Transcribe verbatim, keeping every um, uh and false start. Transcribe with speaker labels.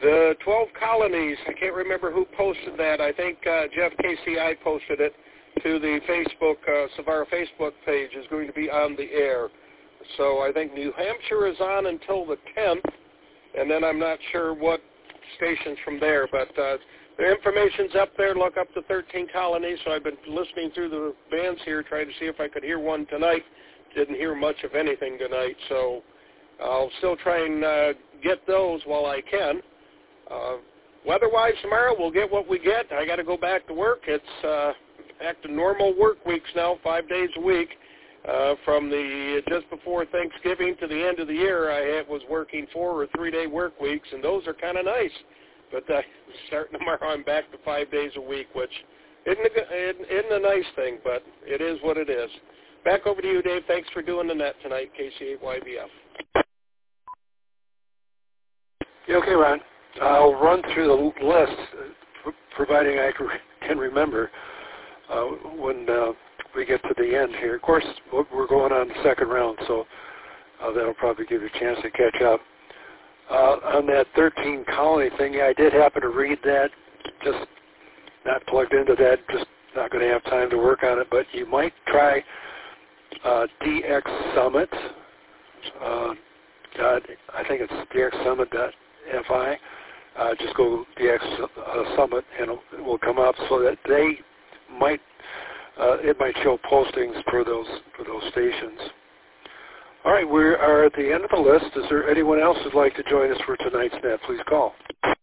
Speaker 1: The twelve colonies, I can't remember who posted that. I think uh, Jeff K C I posted it to the Facebook, uh, Savara Facebook page, is going to be on the air. So I think New Hampshire is on until the tenth, and then I'm not sure what stations from there. But uh, the information's up there. Look up the thirteen colonies. So I've been listening through the bands here, trying to see if I could hear one tonight. Didn't hear much of anything tonight, so I'll still try and uh, get those while I can. Uh, weather-wise, tomorrow we'll get what we get. I got to go back to work. It's uh, back to normal work weeks now, five days a week. Uh, from the just before Thanksgiving to the end of the year, I had, was working four or three-day work weeks, and those are kind of nice. But uh, starting tomorrow, I'm back to five days a week, which isn't a, isn't a nice thing, but it is what it is. Back over to you, Dave. Thanks for doing the net tonight, K C eight Y B F.
Speaker 2: Yeah, okay, Ron. I'll run through the list, uh, providing I can remember uh, when uh, we get to the end here. Of course, we're going on the second round, so uh, that'll probably give you a chance to catch up. Uh, on that thirteen colony thing, yeah, I did happen to read that, just not plugged into that, just not going to have time to work on it, but you might try uh, D X Summit. Uh, dot, I think it's D X Summit dot F I. Uh, just go D X uh, Summit, and it will come up so that they might, uh, it might show postings for those for those stations. All right, we are at the end of the list. Is there anyone else who'd like to join us for tonight's net? Please call.